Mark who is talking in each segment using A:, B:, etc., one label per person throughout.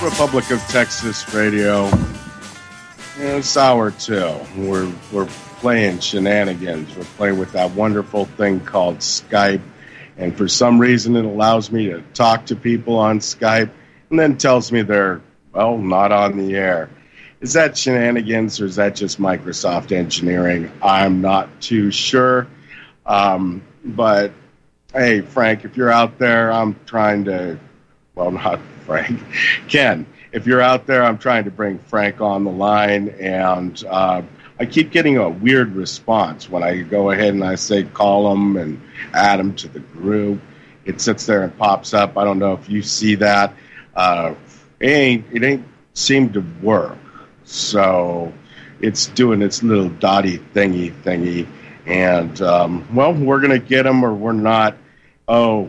A: Republic of Texas Radio. It's hour two. We're playing shenanigans. We're playing with that wonderful thing called Skype, and for some reason it allows me to talk to people on Skype, and then tells me they're not on the air. Is that shenanigans or is that just Microsoft engineering? I'm not too sure. But hey, Frank, if you're out there, I'm trying to. Well, not Frank. Ken, if you're out there, I'm trying to bring Frank on the line, and I keep getting a weird response when I go ahead and I say call him and add him to the group. It sits there and pops up. I don't know if you see that. It ain't seemed to work. So it's doing its little dotty thingy. And, we're going to get him or we're not. Oh,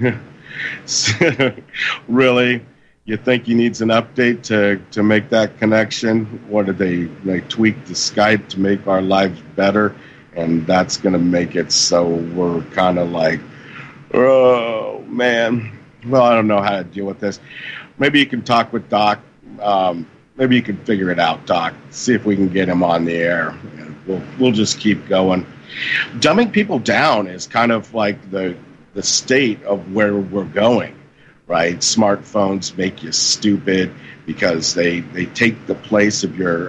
A: really? You think he needs an update to make that connection? What did they tweak the Skype to make our lives better? And that's going to make it so we're kind of like, oh, man. Well, I don't know how to deal with this. Maybe you can talk with Doc. Maybe you can figure it out, Doc. See if we can get him on the air. We'll just keep going. Dumbing people down is kind of like the state of where we're going, right? Smartphones make you stupid because they take the place of your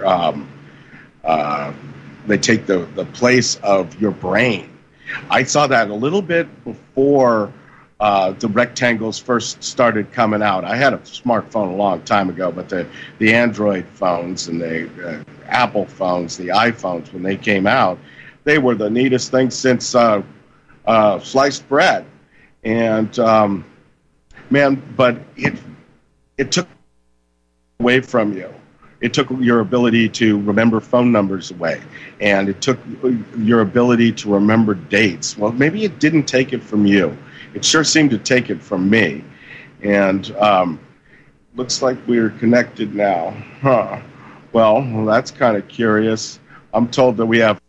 A: place of your brain. I saw that a little bit before the rectangles first started coming out. I had a smartphone a long time ago, but the Android phones and the Apple phones, the iPhones, when they came out, they were the neatest thing since sliced bread. And but it took away from you. It took your ability to remember phone numbers away, and it took your ability to remember dates. Well, maybe it didn't take it from you. It sure seemed to take it from me. And looks like we're connected now. Huh. Well, that's kind of curious. I'm told that we have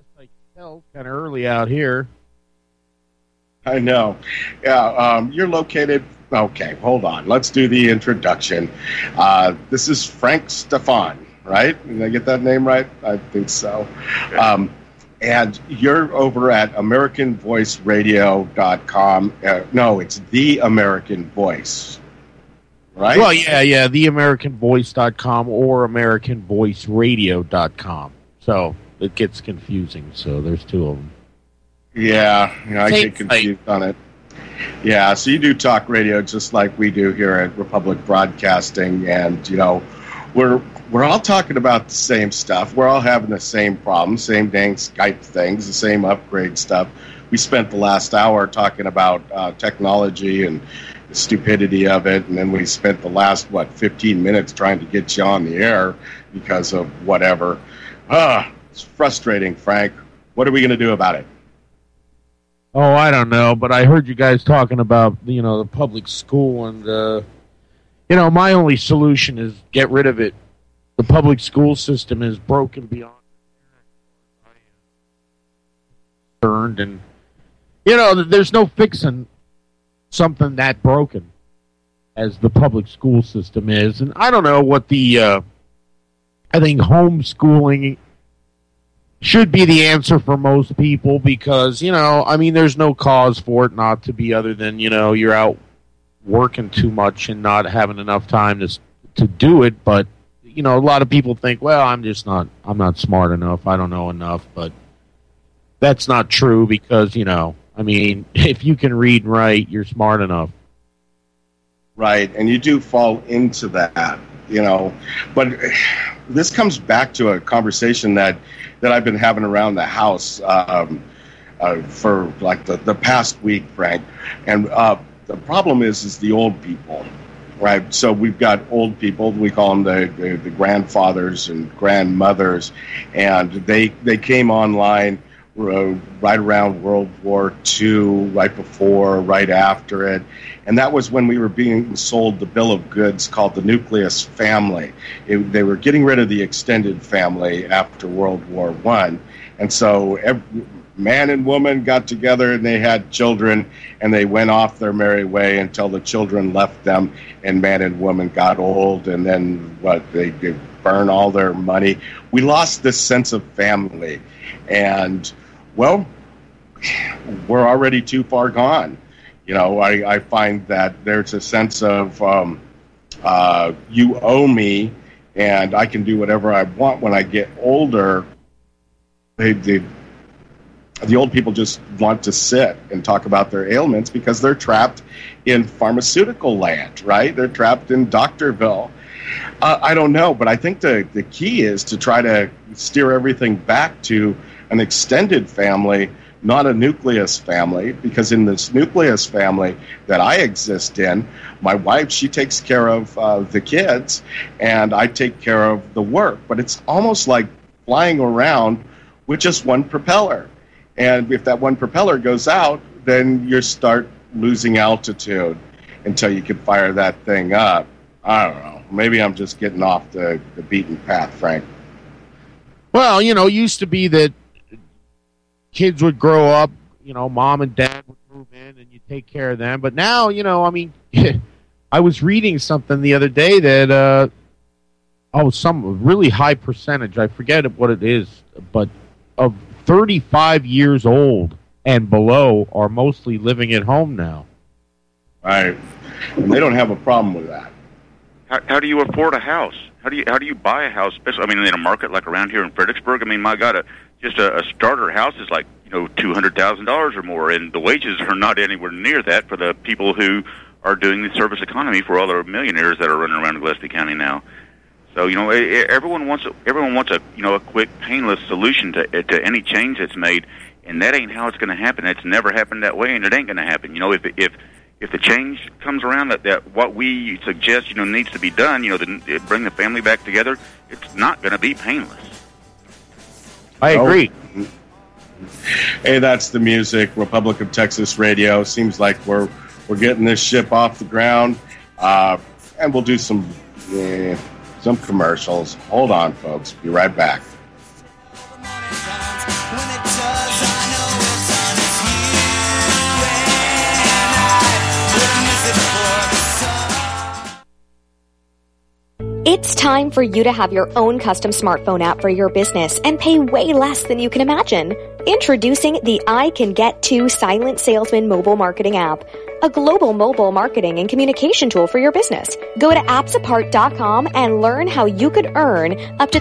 B: I can tell, kind of early out here.
A: I know. Yeah, you're located. Okay, hold on. Let's do the introduction. This is Frank Stefan, right? Did I get that name right? I think so. And you're over at AmericanVoiceRadio.com. No, it's The American Voice, right?
B: Well, yeah, TheAmericanVoice.com or AmericanVoiceRadio.com. So it gets confusing. So there's two of them.
A: Yeah, I get confused on it. Yeah, so you do talk radio just like we do here at Republic Broadcasting, and we're all talking about the same stuff. We're all having the same problems, same dang Skype things, the same upgrade stuff. We spent the last hour talking about technology and the stupidity of it, and then we spent the last 15 minutes trying to get you on the air because of whatever. It's frustrating, Frank. What are we going to do about it?
B: Oh, I don't know, but I heard you guys talking about, the public school, and, my only solution is get rid of it. The public school system is broken beyond concerned, and, there's no fixing something that broken as the public school system is. And I don't know what I think homeschooling should be the answer for most people because, there's no cause for it not to be other than, you're out working too much and not having enough time to do it. But, a lot of people think, well, I'm not smart enough. I don't know enough. But that's not true because, if you can read and write, you're smart enough.
A: Right. And you do fall into that, but this comes back to a conversation that I've been having around the house for like the past week, Frank. And the problem is the old people, right? So we've got old people. We call them the grandfathers and grandmothers, and they came online right around World War II, right before, right after it. And that was when we were being sold the bill of goods called the nucleus family. They were getting rid of the extended family after World War I. And so every man and woman got together and they had children and they went off their merry way until the children left them and man and woman got old, and then they burn all their money. We lost this sense of family. And, well, we're already too far gone. I find that there's a sense of you owe me, and I can do whatever I want when I get older. The old people just want to sit and talk about their ailments because they're trapped in pharmaceutical land, right? They're trapped in Doctorville. I don't know, but I think the key is to try to steer everything back to an extended family, not a nucleus family, because in this nucleus family that I exist in, my wife, she takes care of the kids, and I take care of the work. But it's almost like flying around with just one propeller. And if that one propeller goes out, then you start losing altitude until you can fire that thing up. I don't know. Maybe I'm just getting off the beaten path, Frank.
B: Well, it used to be that kids would grow up, mom and dad would move in and you take care of them. But now, I was reading something the other day that, some really high percentage, I forget what it is, but of 35 years old and below are mostly living at home now.
C: Right.
A: And they don't have a problem with that.
C: How do you afford a house? How do you buy a house? Especially, in a market like around here in Fredericksburg. My God, just a starter house is like $200,000 or more, and the wages are not anywhere near that for the people who are doing the service economy for all the millionaires that are running around Gillespie County now. So everyone wants a quick, painless solution to any change that's made, and that ain't how it's going to happen. It's never happened that way, and it ain't going to happen. If the change comes around that what we suggest needs to be done, to bring the family back together, it's not going to be painless.
B: I agree.
A: Hey, that's the music. Republic of Texas Radio. Seems like we're getting this ship off the ground, and we'll do some commercials. Hold on, folks. Be right back.
D: It's time for you to have your own custom smartphone app for your business and pay way less than you can imagine. Introducing the I Can Get To Silent Salesman mobile marketing app, a global mobile marketing and communication tool for your business. Go to appsapart.com and learn how you could earn up to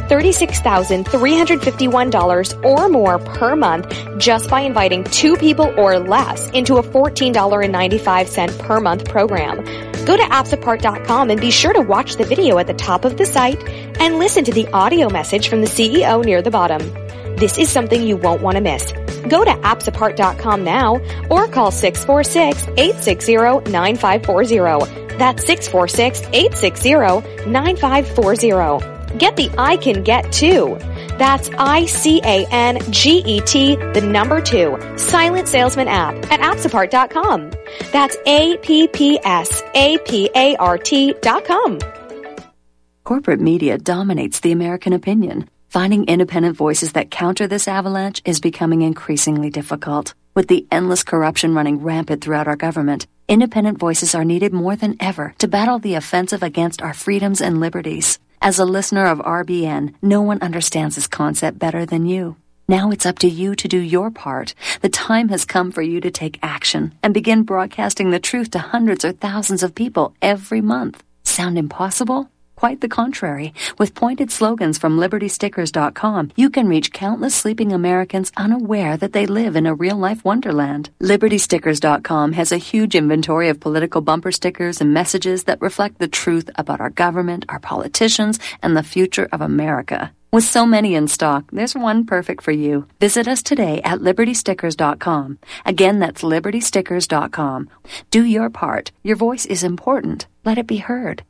D: $36,351 or more per month just by inviting 2 people or less into a $14.95 per month program. Go to appsapart.com and be sure to watch the video at the top of the site and listen to the audio message from the CEO near the bottom. This is something you won't want to miss. Go to appsapart.com now or call 646-860-9540. That's 646-860-9540. Get the I Can Get To. That's ICANGET, the number 2, Silent Salesman app at appsapart.com. That's APPSAPART.com.
E: Corporate media dominates the American opinion. Finding independent voices that counter this avalanche is becoming increasingly difficult. With the endless corruption running rampant throughout our government, independent voices are needed more than ever to battle the offensive against our freedoms and liberties. As a listener of RBN, no one understands this concept better than you. Now it's up to you to do your part. The time has come for you to take action and begin broadcasting the truth to hundreds or thousands of people every month. Sound impossible? Quite the contrary. With pointed slogans from LibertyStickers.com, you can reach countless sleeping Americans unaware that they live in a real-life wonderland. LibertyStickers.com has a huge inventory of political bumper stickers and messages that reflect the truth about our government, our politicians, and the future of America. With so many in stock, there's one perfect for you. Visit us today at LibertyStickers.com. Again, that's LibertyStickers.com. Do your part. Your voice is important. Let it be heard.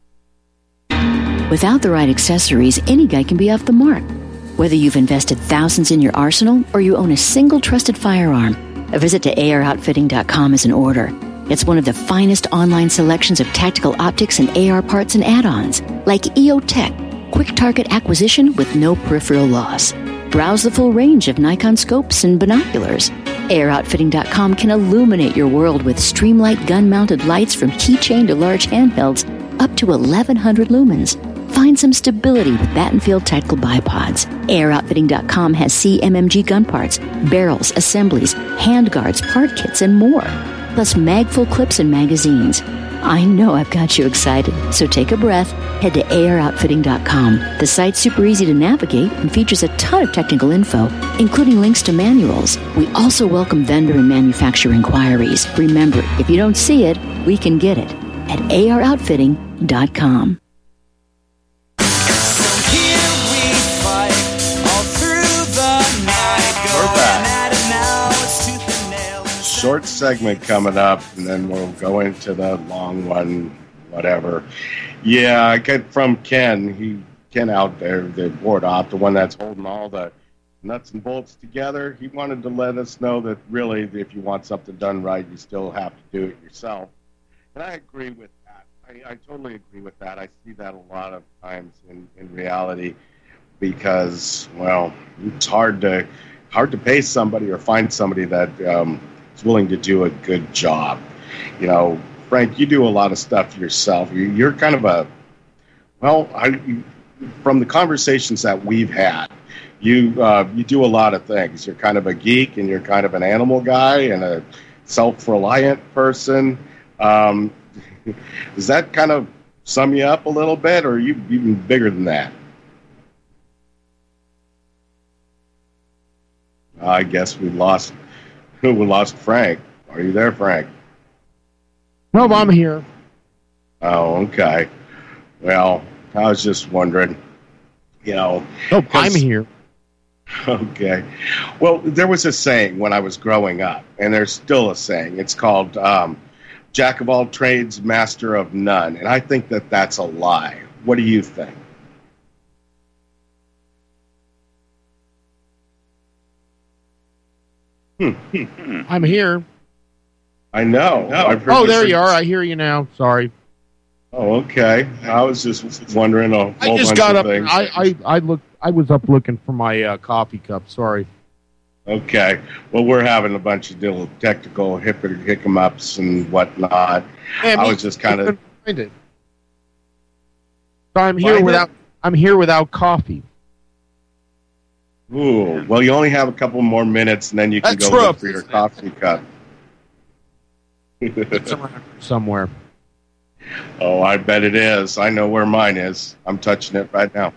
F: Without the right accessories, any guy can be off the mark. Whether you've invested thousands in your arsenal or you own a single trusted firearm, a visit to AROutfitting.com is in order. It's one of the finest online selections of tactical optics and AR parts and add-ons, like EOTech, quick target acquisition with no peripheral loss. Browse the full range of Nikon scopes and binoculars. AROutfitting.com can illuminate your world with Streamlight gun-mounted lights from keychain to large handhelds, up to 1,100 lumens. Find some stability with Battenfield Tactical Bipods. AROutfitting.com has CMMG gun parts, barrels, assemblies, handguards, part kits, and more. Plus mag-full clips and magazines. I know I've got you excited, so take a breath. Head to AROutfitting.com. The site's super easy to navigate and features a ton of technical info, including links to manuals. We also welcome vendor and manufacturer inquiries. Remember, if you don't see it, we can get it at AROutfitting.com.
A: Short segment coming up, and then we'll go into the long one, whatever. Yeah, I get from Ken out there, the board op, the one that's holding all the nuts and bolts together. He wanted to let us know that really, if you want something done right, you still have to do it yourself. And I agree with that. I totally agree with that. I see that a lot of times in reality because, well, it's hard to pay somebody or find somebody that is willing to do a good job. You know, Frank, you do a lot of stuff yourself. You're kind of from the conversations that we've had, you do a lot of things. You're kind of a geek, and you're kind of an animal guy and a self-reliant person. Does that kind of sum you up a little bit, or are you even bigger than that? I guess we lost Frank. Are you there, Frank?
B: Nope, I'm here.
A: Oh, okay. Well, I was just wondering, Nope,
B: I'm here.
A: Okay. Well, there was a saying when I was growing up, and there's still a saying. It's called Jack of all trades, master of none. And I think that that's a lie. What do you think?
B: I'm here.
A: I know.
B: Oh, there you are. I hear you now. Sorry.
A: Oh, okay. I was just wondering a whole
B: bunch
A: of
B: up.
A: things.
B: I was up looking for my coffee cup. Sorry.
A: Okay. Well, we're having a bunch of little technical hiccups and whatnot.
B: Yeah,
A: I was just kind of...
B: find it. So I'm here without I'm here without coffee.
A: Ooh, well, you only have a couple more minutes, and then you can
B: That's
A: go
B: rough,
A: look for your coffee cup.
B: It's around somewhere.
A: Oh, I bet it is. I know where mine is. I'm touching it right now.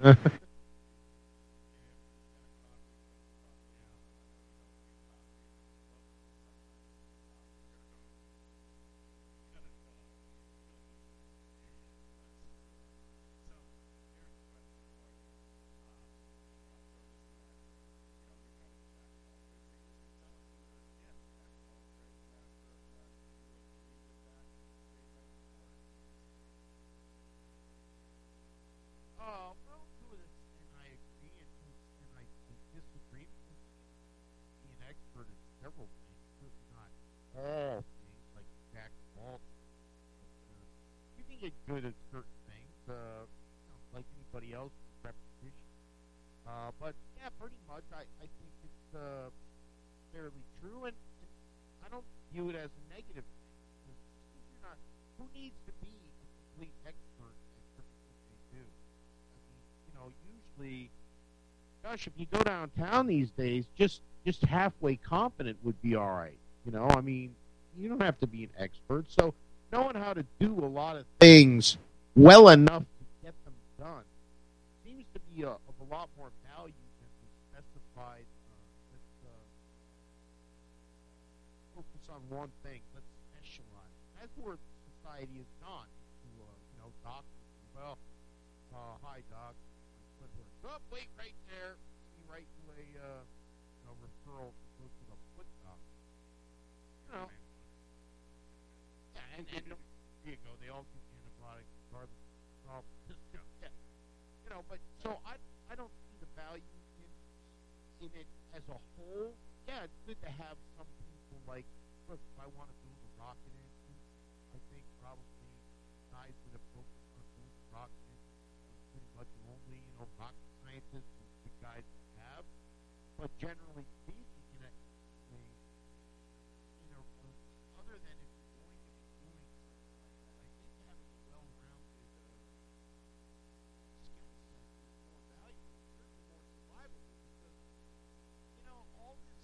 B: Good at certain things, like anybody else, repetition. But yeah, pretty much, I think it's fairly true, and I don't view it as a negative thing. Who needs to be a complete expert at everything they do? I mean, usually, gosh, if you go downtown these days, just halfway competent would be all right. I mean, you don't have to be an expert, so knowing how to do a lot of things well enough to get them done seems to be of a lot more value than the specified let's focus on one thing, let's specialize. That's where society has gone to doctors. Well, hi doc, wait right there, see right to a referral to go to the foot doctor. And here you go. They all give you antibiotics, regardless of the problem. But so I don't see the value in it as a whole. Yeah, it's good to have some people like, look, if I want to build a rocket engine, I think probably guys that have focused on building rocket engines are pretty much only rocket scientists and the guys that have. But generally speaking, other than if you're going to be doing something like that, I think having a well-rounded skill set is more valuable, certainly more survivable, because all this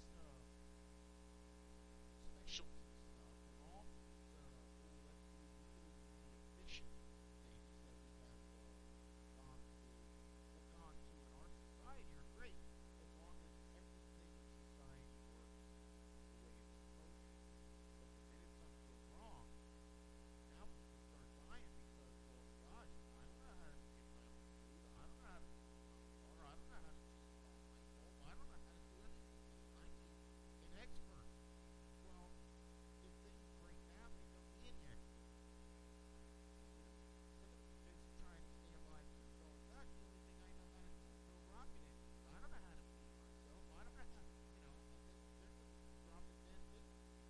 B: specialty stuff and all these let's be really, really efficient things that we have gone to in our society are great, as long as everything in society works the way it's supposed to. But the minute something goes wrong, now people start dying because, well, gosh, I don't know how to get my own food. I don't know how to cook my water. I don't know how to install my home. I don't know how to do anything. I need an expert. Well, if things break down, they don't need an expert. They're going to be busy trying to stay alive too, going, gosh, the only thing I know how to do is build rocket engines. I don't know how to feed myself. I don't know how to, and then they're going to be dropping dead business.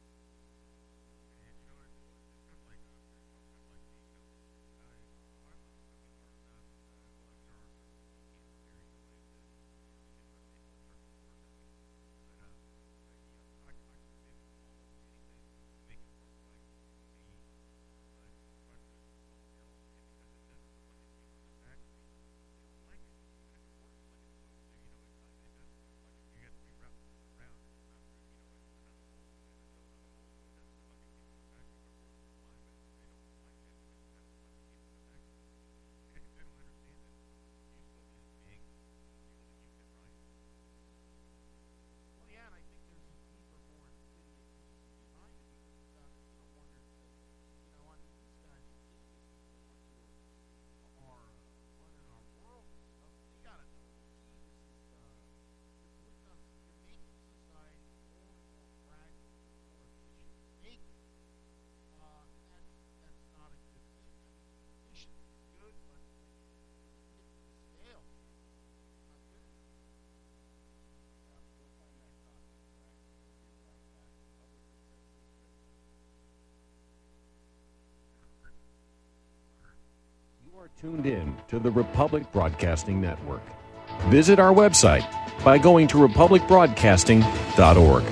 G: are tuned in to the Republic Broadcasting Network. Visit our website by going to republicbroadcasting.org.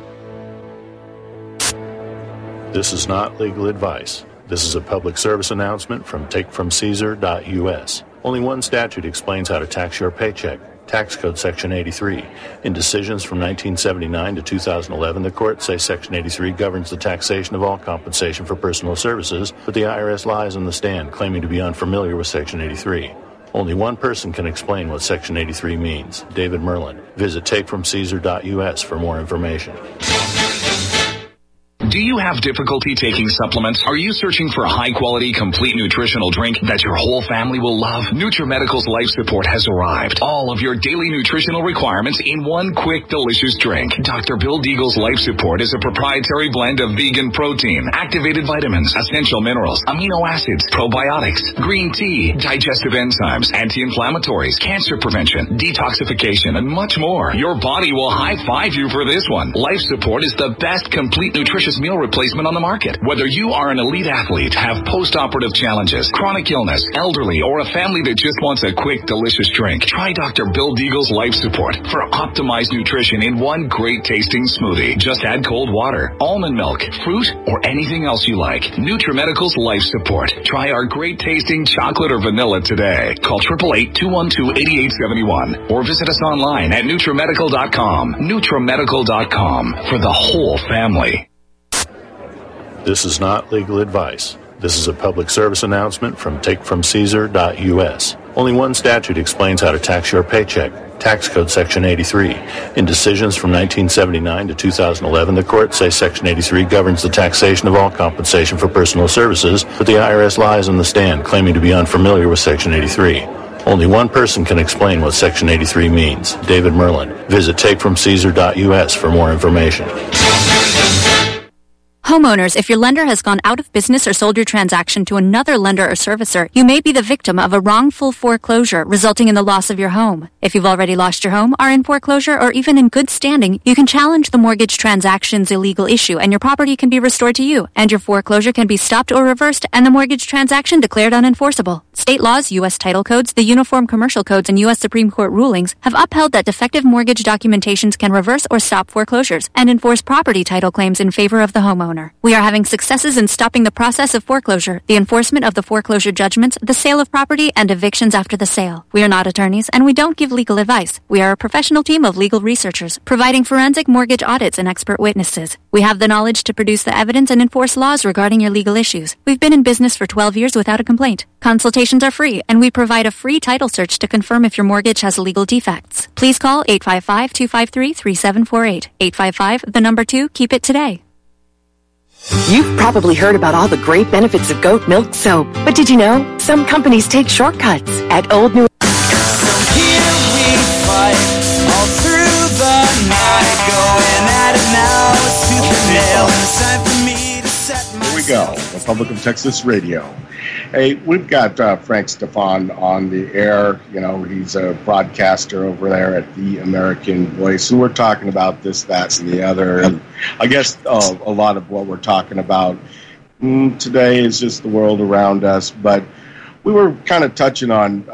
H: This is not legal advice. This is a public service announcement from takefromcaesar.us. Only one statute explains how to tax your paycheck. Tax Code Section 83. In decisions from 1979 to 2011, the courts say Section 83 governs the taxation of all compensation for personal services, but the IRS lies on the stand, claiming to be unfamiliar with Section 83. Only one person can explain what Section 83 means, David Merlin. Visit takefromcaesar.us for more information.
I: Do you have difficulty taking supplements? Are you searching for a high-quality, complete nutritional drink that your whole family will love? NutriMedical's Life Support has arrived. All of your daily nutritional requirements in one quick, delicious drink. Dr. Bill Deagle's Life Support is a proprietary blend of vegan protein, activated vitamins, essential minerals, amino acids, probiotics, green tea, digestive enzymes, anti-inflammatories, cancer prevention, detoxification, and much more. Your body will high-five you for this one. Life Support is the best complete nutritious meal replacement on the market. Whether you are an elite athlete, have post-operative challenges, chronic illness, elderly, or a family that just wants a quick, delicious drink, try Dr. Bill Deagle's Life Support for optimized nutrition in one great-tasting smoothie. Just add cold water, almond milk, fruit, or anything else you like. NutriMedical's Life Support. Try our great-tasting chocolate or vanilla today. Call 888-212-8871 or visit us online at NutriMedical.com. NutriMedical.com for the whole family.
H: This is not legal advice. This is a public service announcement from takefromcaesar.us. Only one statute explains how to tax your paycheck. Tax Code Section 83. In decisions from 1979 to 2011, the courts say Section 83 governs the taxation of all compensation for personal services, but the IRS lies on the stand, claiming to be unfamiliar with Section 83. Only one person can explain what Section 83 means, David Merlin. Visit takefromcaesar.us for more information.
J: Homeowners, if your lender has gone out of business or sold your transaction to another lender or servicer, you may be the victim of a wrongful foreclosure resulting in the loss of your home. If you've already lost your home, are in foreclosure, or even in good standing, you can challenge the mortgage transaction's illegal issue and your property can be restored to you, and your foreclosure can be stopped or reversed and the mortgage transaction declared unenforceable. State laws, U.S. title codes, the Uniform Commercial Codes, and U.S. Supreme Court rulings have upheld that defective mortgage documentations can reverse or stop foreclosures and enforce property title claims in favor of the homeowner. We are having successes in stopping the process of foreclosure, the enforcement of the foreclosure judgments, the sale of property, and evictions after the sale. We are not attorneys, and we don't give legal advice. We are a professional team of legal researchers, providing forensic mortgage audits and expert witnesses. We have the knowledge to produce the evidence and enforce laws regarding your legal issues. We've been in business for 12 years without a complaint. Consultations are free, and we provide a free title search to confirm if your mortgage has legal defects. Please call 855-253-3748. 855, 2, keep it today.
K: You've probably heard about all the great benefits of goat milk soap, but did you know some companies take shortcuts? At Old New...
L: So here we fight all through the night, going at it now, it's tooth and nail. It's time for me to set my...
A: Here we go, Republic of Texas Radio. Hey, we've got Frank Stefan on the air. You know, he's a broadcaster over there at The American Voice, and we're talking about this, that, and the other. And I guess a lot of what we're talking about today is just the world around us, but we were kind of touching on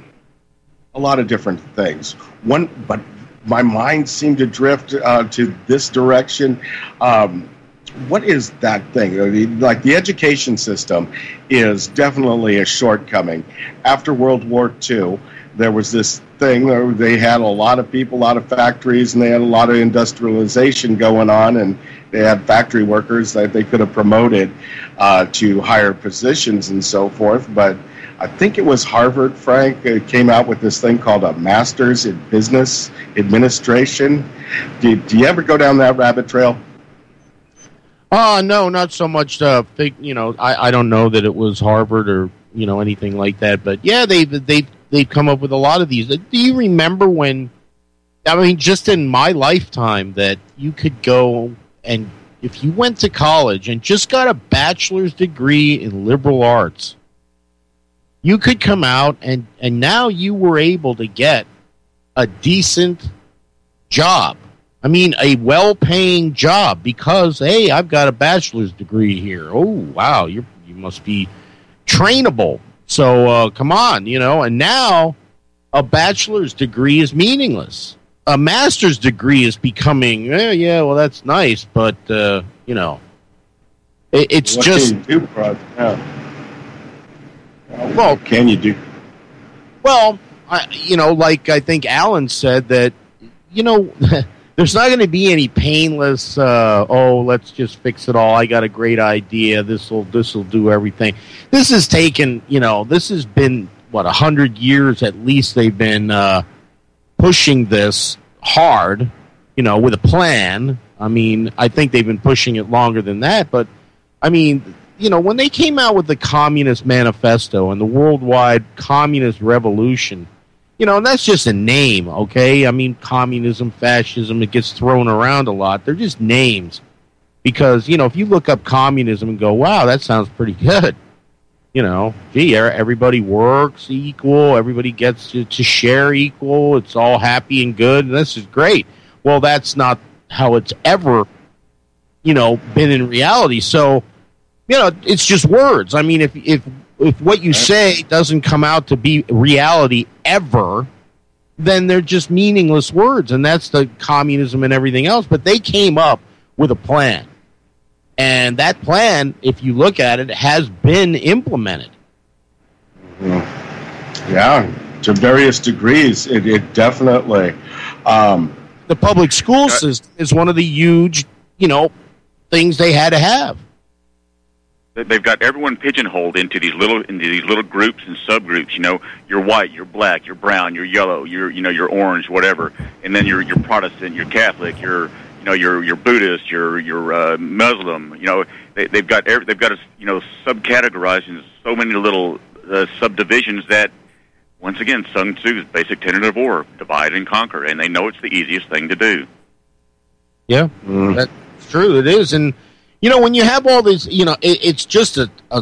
A: a lot of different things. But my mind seemed to drift to this direction. What is that thing? Like, the education system is definitely a shortcoming. After World War II, there was this thing where they had a lot of people, a lot of factories, and they had a lot of industrialization going on, and they had factory workers that they could have promoted to higher positions and so forth. But I think it was Harvard, Frank, came out with this thing called a Master's in Business Administration. Do you ever go down that rabbit trail?
B: No, not so much. I don't know that it was Harvard or anything like that. But yeah, they've come up with a lot of these. Do you remember when? I mean, just in my lifetime, that you could go and if you went to college and just got a bachelor's degree in liberal arts, you could come out and now you were able to get a decent job. I mean, a well-paying job because, hey, I've got a bachelor's degree here. Oh, wow, you must be trainable. So, come on, and now a bachelor's degree is meaningless. A master's degree is becoming, well, that's nice, but, it's
A: what
B: just...
A: Can you do,
B: Well,
A: can you do?
B: Well, like I think Alan said that, there's not going to be any painless, let's just fix it all. I got a great idea. This'll do everything. This has taken, this has been, 100 years at least they've been pushing this hard, with a plan. I mean, I think they've been pushing it longer than that, but, I mean, when they came out with the Communist Manifesto and the Worldwide Communist Revolution, and that's just a name, okay? I mean, communism, fascism, it gets thrown around a lot. They're just names. Because, if you look up communism and go, wow, that sounds pretty good. Everybody works equal, everybody gets to share equal, it's all happy and good, and this is great. Well, that's not how it's ever, been in reality. So, it's just words. I mean, if what you say doesn't come out to be reality ever, then they're just meaningless words, and that's the communism and everything else. But they came up with a plan, and that plan, if you look at it, has been implemented.
A: Yeah, to various degrees, it definitely.
B: The public school system is one of the huge, things they had to have.
C: They've got everyone pigeonholed into these little groups and subgroups. You're white, you're black, you're brown, you're yellow, you're orange, whatever. And then you're Protestant, you're Catholic, you're Buddhist, you're Muslim. They've got us subcategorized in so many little subdivisions that, once again, Sun Tzu's basic tenet of war: divide and conquer, and they know it's the easiest thing to do.
B: Yeah, that's true. It is, and. When you have all this, it's just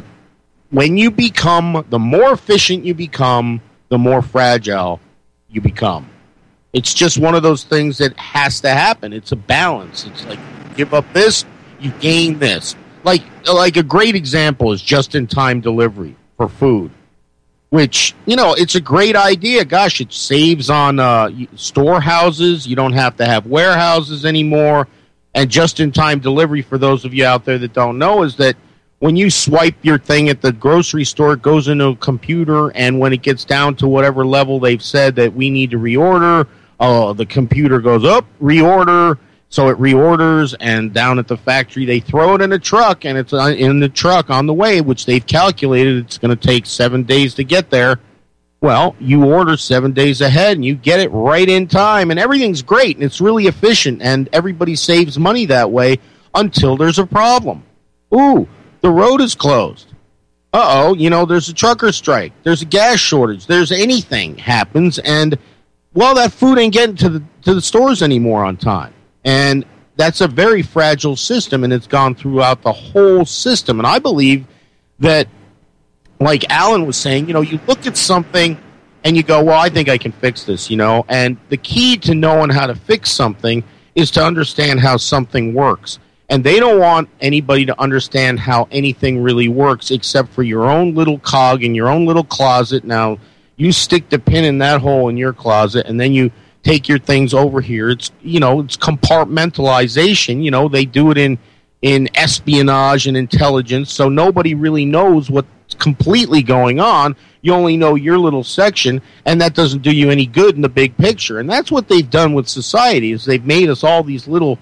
B: when you become, the more efficient you become, the more fragile you become. It's just one of those things that has to happen. It's a balance. It's like, give up this, you gain this. Like a great example is just-in-time delivery for food, which, it's a great idea. Gosh, it saves on storehouses. You don't have to have warehouses anymore. And just-in-time delivery, for those of you out there that don't know, is that when you swipe your thing at the grocery store, it goes into a computer, and when it gets down to whatever level they've said that we need to reorder, the computer goes up, reorder, so it reorders, and down at the factory they throw it in a truck, and it's in the truck on the way, which they've calculated it's going to take 7 days to get there. Well, you order 7 days ahead, and you get it right in time, and everything's great, and it's really efficient, and everybody saves money that way until there's a problem. Ooh, the road is closed. There's a trucker strike. There's a gas shortage. There's anything happens, and, well, that food ain't getting to the stores anymore on time. And that's a very fragile system, and it's gone throughout the whole system. And I believe that, like Alan was saying, you look at something and you go, well, I think I can fix this, And the key to knowing how to fix something is to understand how something works. And they don't want anybody to understand how anything really works except for your own little cog in your own little closet. Now, you stick the pin in that hole in your closet, and then you take your things over here. It's, it's compartmentalization. They do it in espionage and intelligence, so nobody really knows what's completely going on. You only know your little section, and that doesn't do you any good in the big picture. And that's what they've done with society, is they've made us all these little,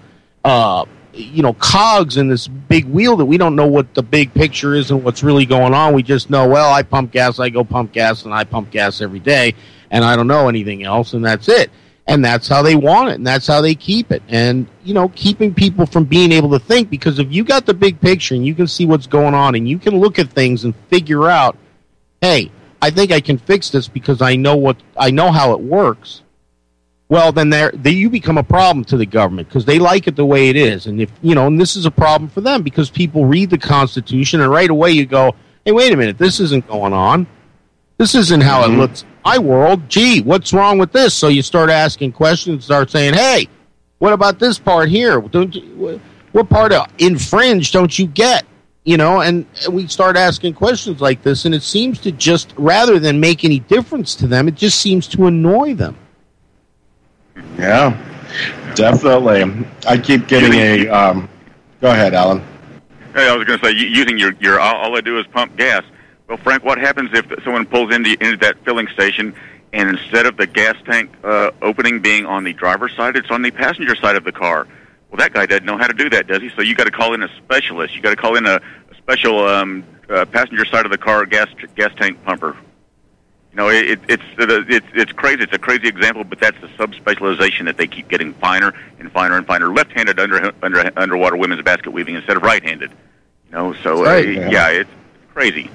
B: cogs in this big wheel that we don't know what the big picture is and what's really going on. We just know, well, I pump gas, I go pump gas, and I pump gas every day, and I don't know anything else, and that's it. And that's how they want it, and that's how they keep it. And, keeping people from being able to think, because if you got the big picture and you can see what's going on and you can look at things and figure out, hey, I think I can fix this because I know how it works. Well, then you become a problem to the government because they like it the way it is. And and this is a problem for them because people read the Constitution and right away you go, hey, wait a minute, this isn't going on. This isn't how it looks in my world. Gee, what's wrong with this? So you start asking questions, start saying, hey, what about this part here? What part of infringe don't you get? And we start asking questions like this, and it seems to just, rather than make any difference to them, it just seems to annoy them.
A: Yeah, definitely. I keep getting a... go ahead, Alan.
C: Hey, I was going to say, using your all I do is pump gas. Well, Frank, what happens if someone pulls into that filling station and instead of the gas tank opening being on the driver's side, it's on the passenger side of the car. Well, that guy doesn't know how to do that, does he? So you got to call in a specialist. You got to call in a special passenger side of the car gas tank pumper. You know, it's crazy. It's a crazy example, but that's the subspecialization that they keep getting finer and finer and finer. Left-handed underwater women's basket weaving instead of right-handed. You know, so it's crazy.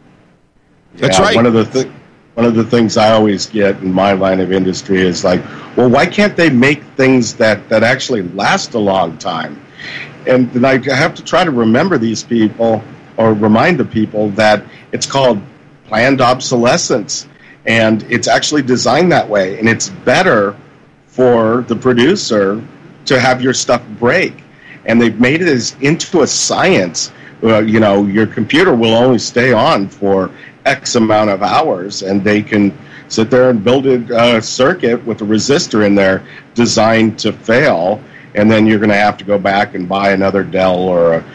B: That's right.
A: One of the things I always get in my line of industry is like, well, why can't they make things that actually last a long time? And then I have to try to remember these people or remind the people that it's called planned obsolescence, and it's actually designed that way, and it's better for the producer to have your stuff break. And they've made it into a science. You know, your computer will only stay on for X amount of hours, and they can sit there and build a circuit with a resistor in there designed to fail, and then you're going to have to go back and buy another Dell or a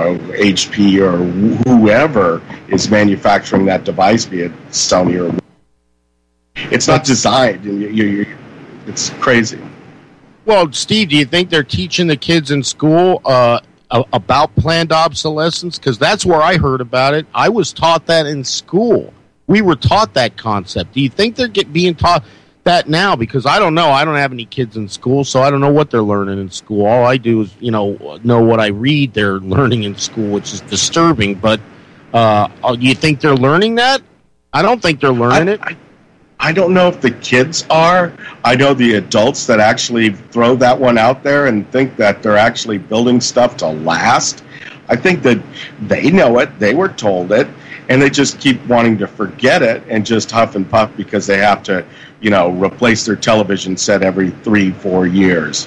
A: HP or whoever is manufacturing that device, be it Sony or... It's not designed, and it's crazy.
B: Well, Steve, do you think they're teaching the kids in school about planned obsolescence? Because that's where I heard about it. I was taught that in school. We were taught that concept. Do you think they're being taught that now? Because I don't know. I don't have any kids in school, so I don't know what they're learning in school. All I do is, know what I read they're learning in school, which is disturbing. But do you think they're learning that? I don't think they're learning it.
A: I don't know if the kids are. I know the adults that actually throw that one out there and think that they're actually building stuff to last. I think that they know it, they were told it, and they just keep wanting to forget it and just huff and puff because they have to, replace their television set every 3-4 years.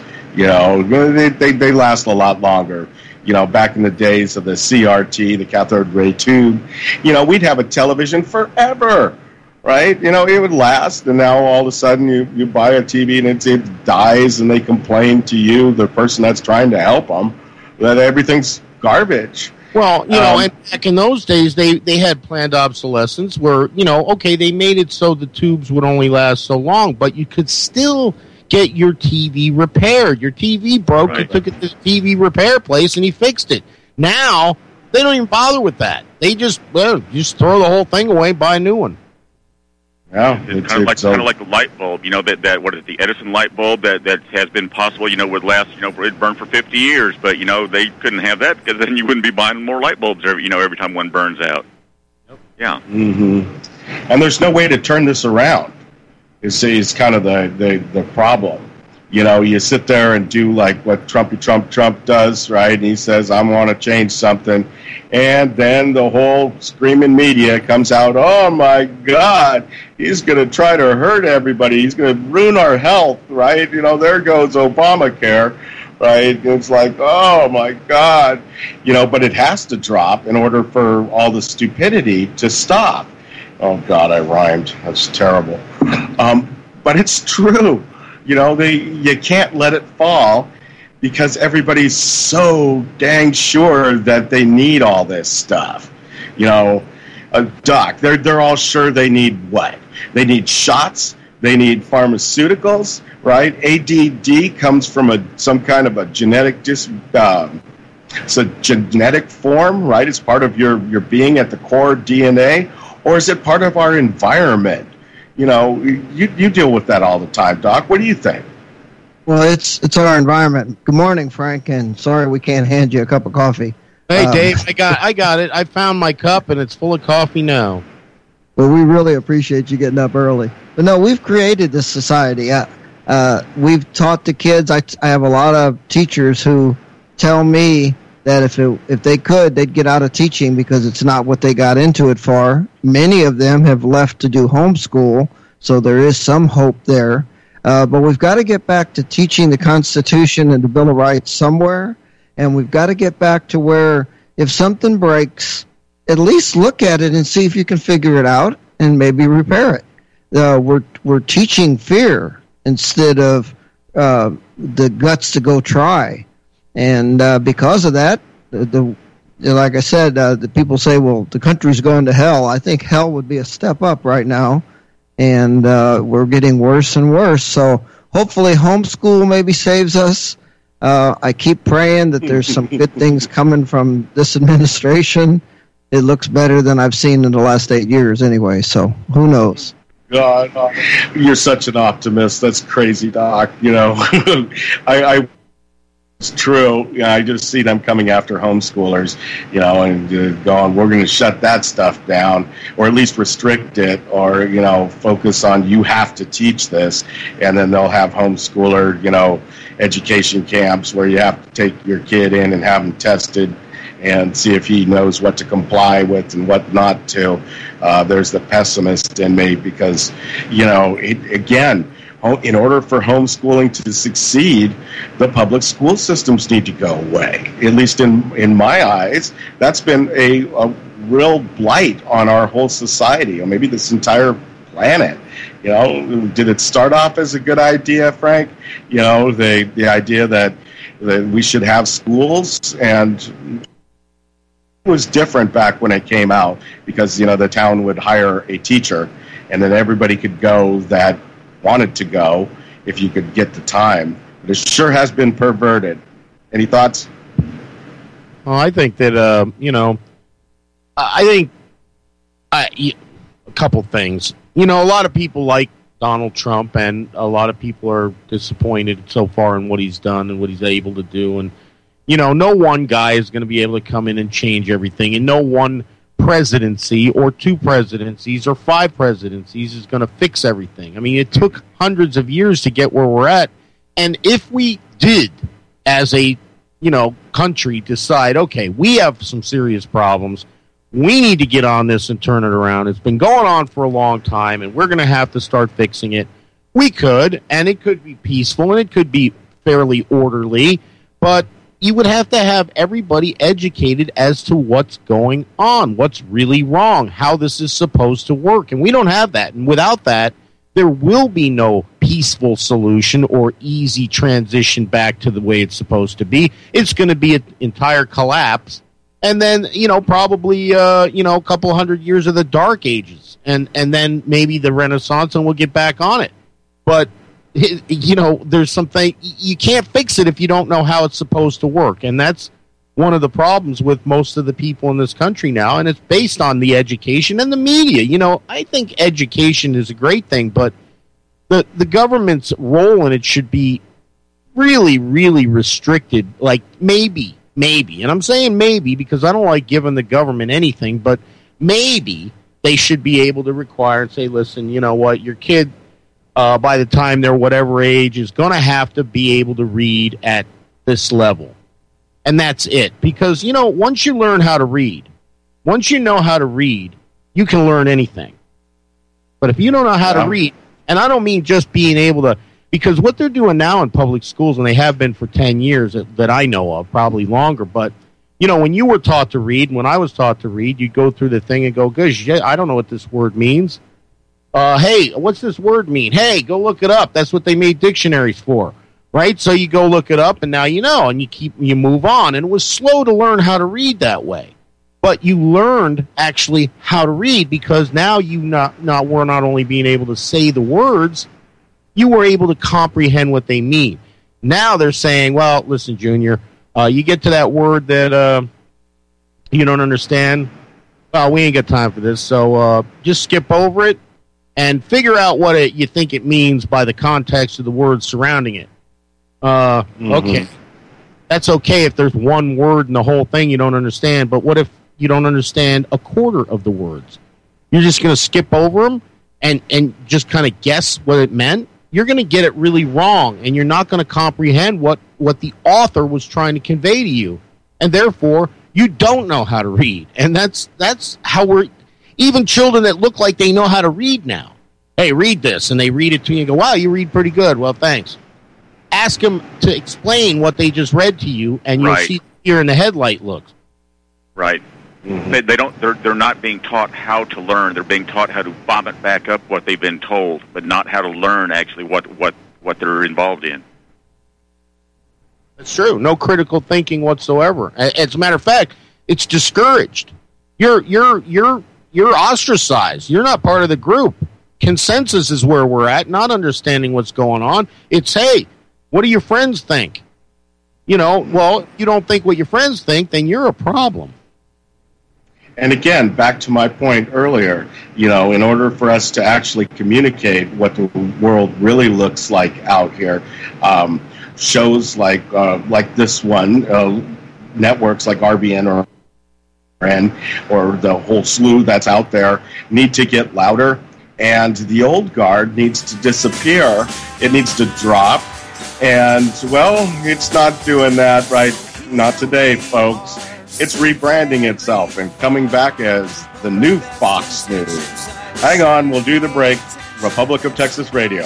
A: They last a lot longer. Back in the days of the CRT, the cathode ray tube, we'd have a television forever. Right? It would last, and now all of a sudden you buy a TV and it dies, and they complain to you, the person that's trying to help them, that everything's garbage.
B: Well, and back in those days, they had planned obsolescence where, they made it so the tubes would only last so long, but you could still get your TV repaired. Your TV broke, right. You took it to the TV repair place, and he fixed it. Now, they don't even bother with that. They just throw the whole thing away and buy a new one.
A: Yeah,
C: it's kind of like the light bulb, that what is the Edison light bulb that has been possible, would last, it burned for 50 years, but they couldn't have that because then you wouldn't be buying more light bulbs every time one burns out. Yep. Yeah.
A: Mm-hmm. And there's no way to turn this around. It's kind of the problem. You sit there and do like what Trump does, right? And he says, I want to change something. And then the whole screaming media comes out, oh, my God, he's going to try to hurt everybody. He's going to ruin our health, right? There goes Obamacare, right? It's like, oh, my God. But it has to drop in order for all the stupidity to stop. Oh, God, I rhymed. That's terrible. But it's true. You can't let it fall because everybody's so dang sure that they need all this stuff. Doc, they're all sure they need what? They need shots. They need pharmaceuticals, right? ADD comes from some kind of a genetic it's a genetic form, right? It's part of your being at the core DNA, or is it part of our environment? You deal with that all the time, Doc. What do you think?
M: Well, it's our environment. Good morning, Frank, and sorry we can't hand you a cup of coffee.
B: Hey, Dave, I got it. I found my cup, and it's full of coffee now.
M: Well, we really appreciate you getting up early. But no, we've created this society. We've taught the kids. I have a lot of teachers who tell me that if they could, they'd get out of teaching because it's not what they got into it for. Many of them have left to do homeschool, so there is some hope there. But we've got to get back to teaching the Constitution and the Bill of Rights somewhere, and we've got to get back to where if something breaks, at least look at it and see if you can figure it out and maybe repair it. We're teaching fear instead of the guts to go try. And because of that, like I said, the people say, well, the country's going to hell. I think hell would be a step up right now. and we're getting worse and worse. So hopefully homeschool maybe saves us. I keep praying that there's some good things coming from this administration. It looks better than I've seen in the last 8 years anyway, so who knows?
A: God, you're such an optimist. That's crazy, Doc. It's true. I just see them coming after homeschoolers, and going, we're going to shut that stuff down, or at least restrict it, or, focus on you have to teach this. And then they'll have homeschooler, education camps where you have to take your kid in and have him tested and see if he knows what to comply with and what not to. There's the pessimist in me because, in order for homeschooling to succeed, the public school systems need to go away. At least in my eyes, that's been a real blight on our whole society, or maybe this entire planet. Did it start off as a good idea, Frank? The idea that we should have schools, and it was different back when it came out because, the town would hire a teacher, and then everybody could go that wanted to go if you could get the time. But it sure has been perverted. Any thoughts?
B: Well, I think that, I think a couple things. A lot of people like Donald Trump, and a lot of people are disappointed so far in what he's done and what he's able to do. And, no one guy is going to be able to come in and change everything, and no one presidency or 2 presidencies or 5 presidencies is going to fix everything. I mean, it took hundreds of years to get where we're at. And if we did, as a, country, decide, okay, we have some serious problems, we need to get on this and turn it around. It's been going on for a long time, and we're going to have to start fixing it. We could, and it could be peaceful, and it could be fairly orderly, but you would have to have everybody educated as to what's going on, what's really wrong, how this is supposed to work. And we don't have that. And without that, there will be no peaceful solution or easy transition back to the way it's supposed to be. It's going to be an entire collapse. And then, probably, a couple hundred years of the Dark Ages. And then maybe the Renaissance, and we'll get back on it. But there's something, you can't fix it if you don't know how it's supposed to work. And that's one of the problems with most of the people in this country now. And it's based on the education and the media. I think education is a great thing, but the government's role in it should be really, really restricted. Like maybe, and I'm saying maybe because I don't like giving the government anything, but maybe they should be able to require and say, listen, you know what, your kid, by the time they're whatever age, is going to have to be able to read at this level. And that's it. Because, once you learn how to read, once you know how to read, you can learn anything. But if you don't know how to read, and I don't mean just being able to, because what they're doing now in public schools, and they have been for 10 years that I know of, probably longer, but, when you were taught to read, when I was taught to read, you'd go through the thing and go, gosh, I don't know what this word means. Hey, what's this word mean? Hey, go look it up. That's what they made dictionaries for, right? So you go look it up, and now you know, and you move on. And it was slow to learn how to read that way, but you learned actually how to read because now you were not only being able to say the words, you were able to comprehend what they mean. Now they're saying, well, listen, Junior, you get to that word that you don't understand. Well, we ain't got time for this, so just skip over it. And figure out what you think it means by the context of the words surrounding it. Okay. That's okay if there's one word in the whole thing you don't understand, but what if you don't understand a quarter of the words? You're just going to skip over them and just kind of guess what it meant? You're going to get it really wrong, and you're not going to comprehend what the author was trying to convey to you. And therefore, you don't know how to read. And that's how we're... Even children that look like they know how to read now. Hey, read this. And they read it to you and go, wow, you read pretty good. Well, thanks. Ask them to explain what they just read to you, and you'll see deer in the headlight looks.
C: Right. Mm-hmm. They're not being taught how to learn. They're being taught how to vomit back up what they've been told, but not how to learn actually what they're involved in.
B: That's true. No critical thinking whatsoever. As a matter of fact, it's discouraged. You're ostracized. You're not part of the group. consensus is where we're at, not understanding what's going on. It's, hey, what do your friends think? You know, well, if you don't think what your friends think, then you're a problem.
A: And again, back to my point earlier, you know, in order for us to actually communicate what the world really looks like out here, shows like this one, networks like RBN or the whole slew that's out there need to get louder, and the old guard needs to disappear. It needs to drop, and, well, it's not doing that right. Not today, folks. It's rebranding itself and coming back as the new Fox News. Hang on, we'll do the break. Republic of Texas Radio.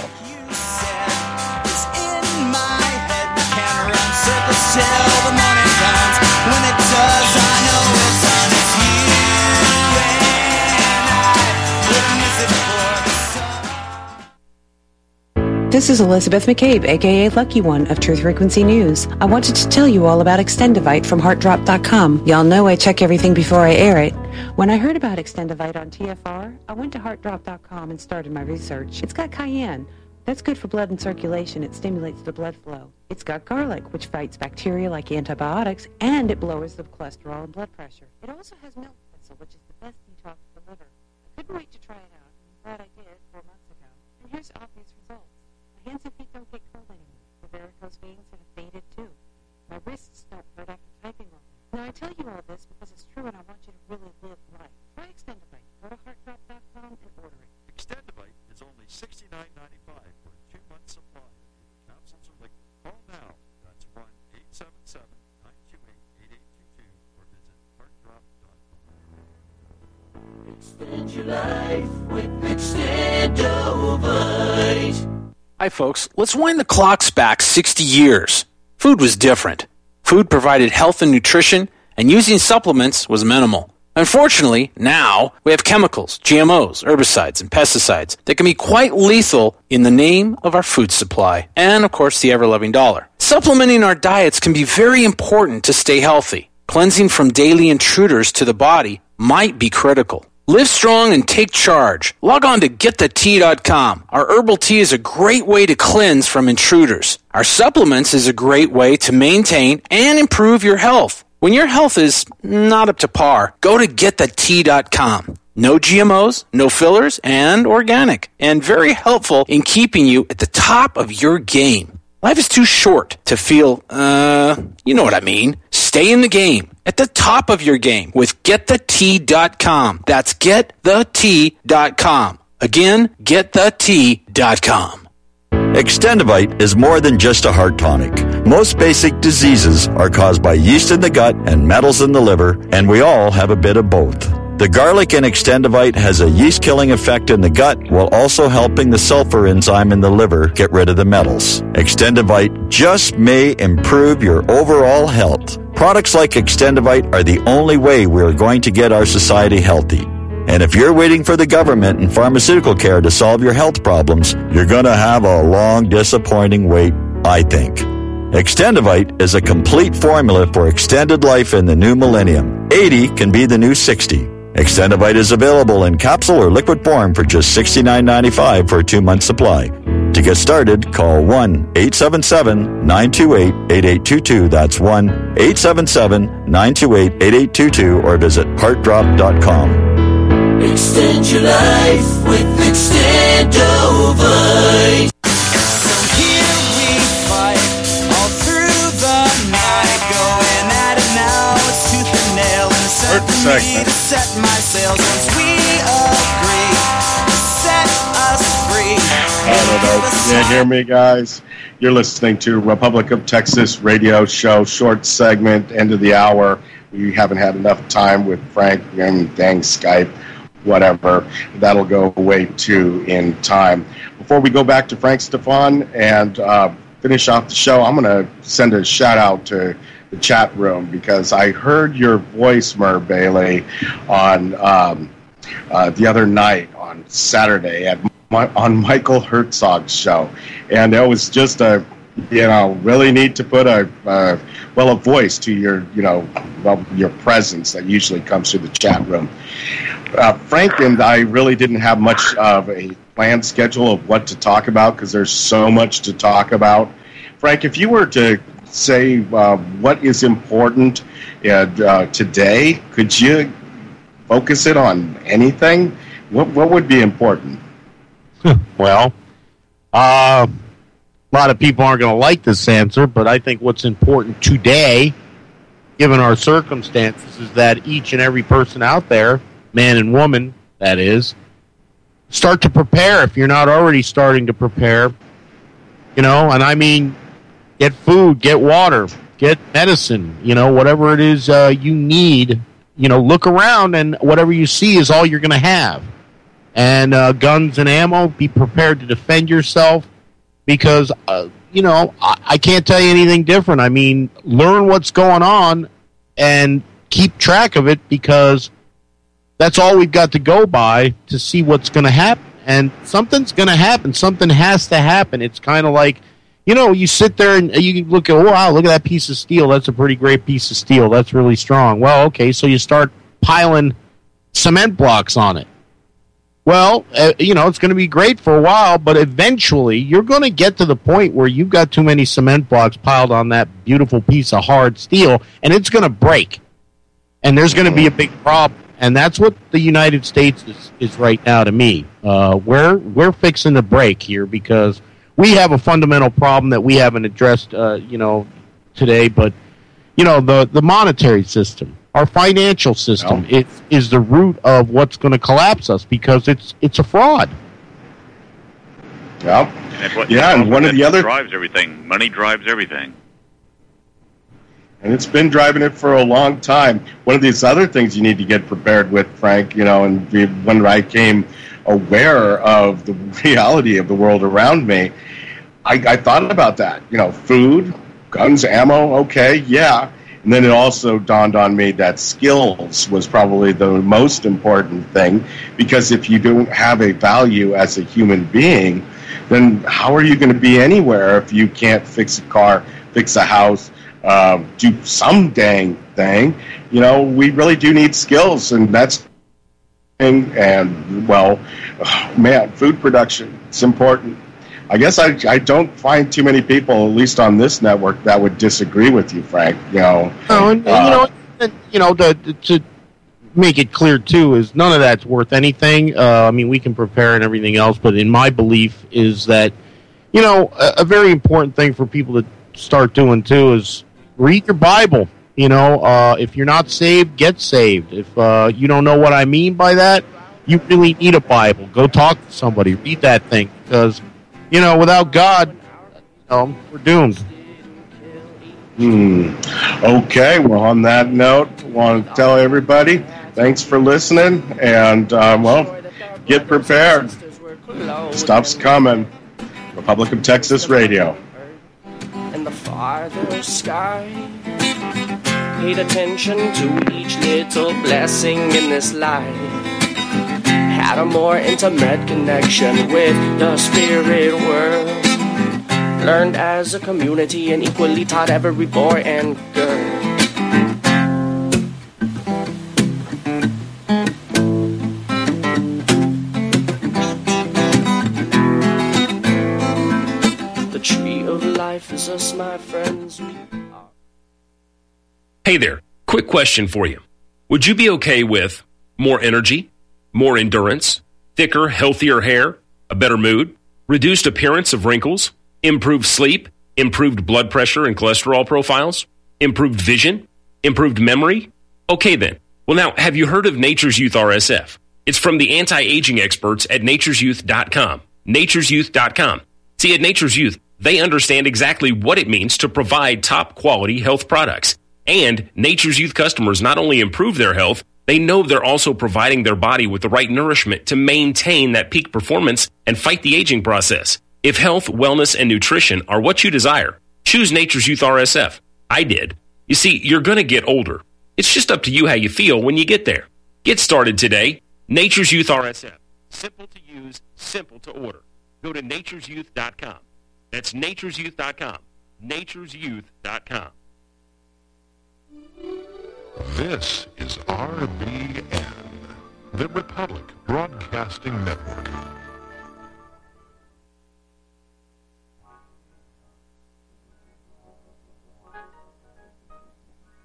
N: This is Elizabeth McCabe, a.k.a. Lucky One of Truth Frequency News. I wanted to tell you all about Extendivite from HeartDrop.com. Y'all know I check everything before I air it. When I heard about Extendivite on TFR, I went to HeartDrop.com and started my research. It's got cayenne. That's good for blood and circulation. It stimulates the blood flow. It's got garlic, which fights bacteria like antibiotics, and it lowers the cholesterol and blood pressure. It also has milk thistle, which is the best detox for the liver. I couldn't wait to try it out, and I'm glad I did 4 months ago. And here's obvious results. My hands and feet don't get cold anymore. The varicose veins have faded too. My wrists don't hurt after typing on them. Now I tell you all this because it's true and I want you to really live life. Try Extendivite. Go to HeartDrop.com and order it.
O: Extendivite is only $69.95 for a 2-month supply. Capsules are liquid. Call now. That's 1-877-928-8822 or visit HeartDrop.com.
L: Extend your life with Extendivite.
P: Hi, folks. Let's wind the clocks back 60 years. Food was different. Food provided health and nutrition, and using supplements was minimal. Unfortunately, now we have chemicals, GMOs, herbicides, and pesticides that can be quite lethal in the name of our food supply and, of course, the ever-loving dollar. Supplementing our diets can be very important to stay healthy. Cleansing from daily intruders to the body might be critical. Live strong and take charge. Log on to GetTheTea.com. Our herbal tea is a great way to cleanse from intruders. Our supplements is a great way to maintain and improve your health. When your health is not up to par, go to GetTheTea.com. No GMOs, no fillers, and organic. And very helpful in keeping you at the top of your game. Life is too short to feel, you know what I mean. Stay in the game, at the top of your game with GetTheTea.com. That's GetTheTea.com. Again, GetTheTea.com.
Q: Extendivite is more than just a heart tonic. Most basic diseases are caused by yeast in the gut and metals in the liver, and we all have a bit of both. The garlic in Extendivite has a yeast-killing effect in the gut while also helping the sulfur enzyme in the liver get rid of the metals. Extendivite just may improve your overall health. Products like Extendivite are the only way we are going to get our society healthy. And if you're waiting for the government and pharmaceutical care to solve your health problems, you're going to have a long, disappointing wait, I think. Extendivite is a complete formula for extended life in the new millennium. 80 can be the new 60. Extendivite is available in capsule or liquid form for just $69.95 for a 2-month supply. To get started, call 1-877-928-8822. That's 1-877-928-8822 or visit HeartDrop.com.
L: Extend your life with Extendivite. So here we fight all through the night, going at it now, it's tooth and nail, and it's time for me to set my sails once we agree to set us free.
A: I don't know. Can you hear me, guys? You're listening to Republic of Texas radio show, short segment, end of the hour. We haven't had enough time with Frank, and dang Skype, whatever. That'll go away too in time. Before we go back to Frank Stefan and finish off the show, I'm going to send a shout out to the chat room because I heard your voice, Mer Bailey, on the other night on Saturday on Michael Herzog's show, and it was just really need to put a voice to your your presence that usually comes through the chat room. Frank and I really didn't have much of a planned schedule of what to talk about because there's so much to talk about. Frank, if you were to say what is important today, could you focus it on anything? What would be important?
B: Well, a lot of people aren't going to like this answer, but I think what's important today, given our circumstances, is that each and every person out there, man and woman, that is, start to prepare if you're not already starting to prepare. And I mean, get food, get water, get medicine, whatever it is you need. Look around, and whatever you see is all you're going to have. And guns and ammo, be prepared to defend yourself because, I can't tell you anything different. I mean, learn what's going on and keep track of it because that's all we've got to go by to see what's going to happen. And something's going to happen. Something has to happen. It's kind of like, you sit there and you look at, wow, look at that piece of steel. That's a pretty great piece of steel. That's really strong. Well, okay, so you start piling cement blocks on it. Well, it's going to be great for a while, but eventually you're going to get to the point where you've got too many cement blocks piled on that beautiful piece of hard steel, and it's going to break. And there's going to be a big problem. And that's what the United States is right now to me. We're fixing to break here because we have a fundamental problem that we haven't addressed, today. But, the monetary system, our financial system, is the root of what's going to collapse us because it's a fraud.
A: Yeah, and one of the other
C: drives everything. Money drives everything.
A: And it's been driving it for a long time. One of these other things you need to get prepared with, Frank, and when I came aware of the reality of the world around me, I thought about that. Food, guns, ammo, okay, yeah. And then it also dawned on me that skills was probably the most important thing because if you don't have a value as a human being, then how are you going to be anywhere if you can't fix a car, fix a house, do some dang thing? We really do need skills, and that's food production, it's important. I guess I don't find too many people, at least on this network, that would disagree with you, Frank. To make it clear too is none of that's worth anything. I mean, we can prepare and everything else, but in my belief is that a very important thing for people to start doing too is read your Bible. If you're not saved, get saved. If you don't know what I mean by that, you really need a Bible. Go talk to somebody. Read that thing because, without God, we're doomed. Okay, well, on that note, I want to tell everybody, thanks for listening, and, get prepared. Stuff's coming. Republic of Texas Radio.
R: And the farther sky, paid attention to each little blessing in this life. Had a more intimate connection with the spirit world. Learned as a community and equally taught every boy and girl. The tree of life is us, my friends.
S: Hey there, quick question for you. Would you be okay with more energy, more endurance, thicker, healthier hair, a better mood, reduced appearance of wrinkles, improved sleep, improved blood pressure and cholesterol profiles, improved vision, improved memory? Okay then. Well now, have you heard of Nature's Youth RSF? It's from the anti-aging experts at nature'syouth.com. nature'syouth.com. See, at Nature's Youth, they understand exactly what it means to provide top quality health products. And Nature's Youth customers not only improve their health, they know they're also providing their body with the right nourishment to maintain that peak performance and fight the aging process. If health, wellness, and nutrition are what you desire, choose Nature's Youth RSF. I did. You see, you're going to get older. It's just up to you how you feel when you get there. Get started today. Nature's Youth RSF. Simple to use, simple to order. Go to nature'syouth.com. That's nature'syouth.com. nature'syouth.com.
T: This is RBN, the Republic Broadcasting Network.